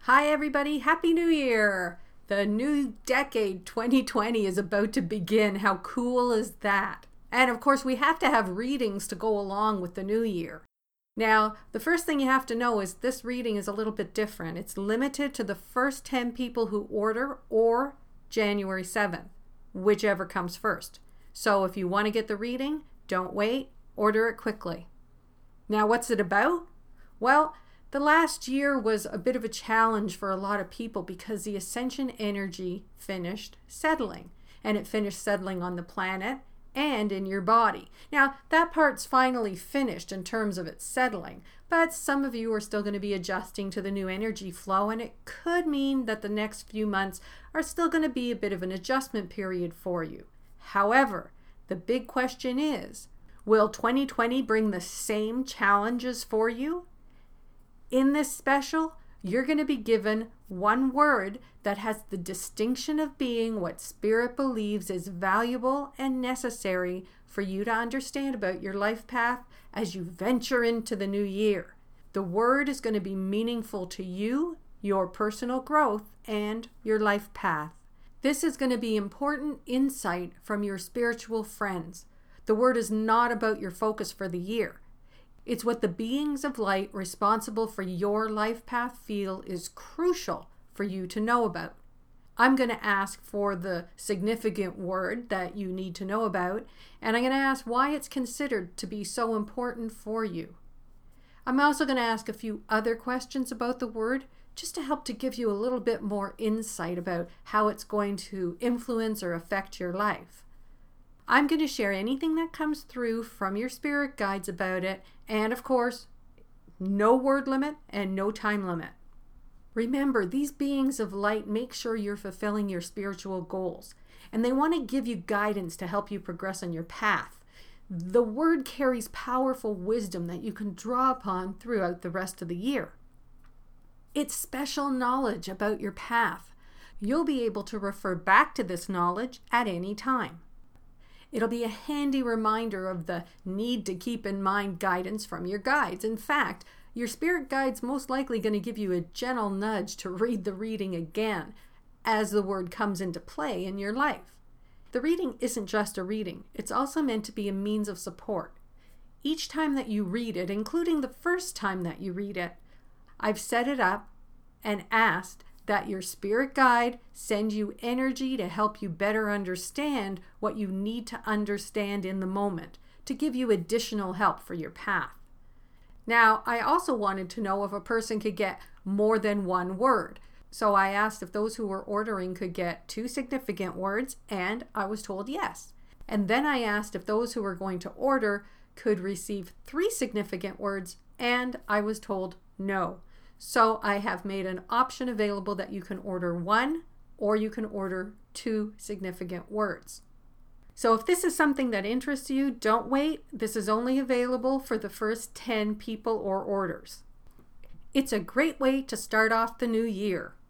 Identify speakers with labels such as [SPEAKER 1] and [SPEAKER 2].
[SPEAKER 1] Hi everybody, Happy New Year! The new decade 2020 is about to begin. How cool is that? And of course we have to have readings to go along with the new year. Now, the first thing you have to know is this reading is a little bit different. It's limited to the first 10 people who order or January 7th, whichever comes first. So if you want to get the reading, don't wait, order it quickly. Now, what's it about? Well, the last year was a bit of a challenge for a lot of people because the ascension energy finished settling, and it finished settling on the planet and in your body. Now, that part's finally finished in terms of its settling, but some of you are still going to be adjusting to the new energy flow, and it could mean that the next few months are still going to be a bit of an adjustment period for you. However, the big question is, will 2020 bring the same challenges for you? In this special, you're going to be given one word that has the distinction of being what Spirit believes is valuable and necessary for you to understand about your life path as you venture into the new year. The word is going to be meaningful to you, your personal growth, and your life path. This is going to be important insight from your spiritual friends. The word is not about your focus for the year. It's what the beings of light responsible for your life path feel is crucial for you to know about. I'm going to ask for the significant word that you need to know about, and I'm going to ask why it's considered to be so important for you. I'm also going to ask a few other questions about the word just to help to give you a little bit more insight about how it's going to influence or affect your life. I'm going to share anything that comes through from your spirit guides about it, and of course, no word limit and no time limit. Remember, these beings of light make sure you're fulfilling your spiritual goals, and they want to give you guidance to help you progress on your path. The word carries powerful wisdom that you can draw upon throughout the rest of the year. It's special knowledge about your path. You'll be able to refer back to this knowledge at any time. It'll be a handy reminder of the need to keep in mind guidance from your guides. In fact, your spirit guide's most likely going to give you a gentle nudge to read the reading again as the word comes into play in your life. The reading isn't just a reading. It's also meant to be a means of support. Each time that you read it, including the first time that you read it, I've set it up and asked that your spirit guide send you energy to help you better understand what you need to understand in the moment, to give you additional help for your path. Now, I also wanted to know if a person could get more than one word. So I asked if those who were ordering could get 2 significant words, and I was told yes. And then I asked if those who were going to order could receive 3 significant words, and I was told no. So I have made an option available that you can order 1 or you can order 2 significant words. So if this is something that interests you, don't wait. This is only available for the first 10 people or orders. It's a great way to start off the new year.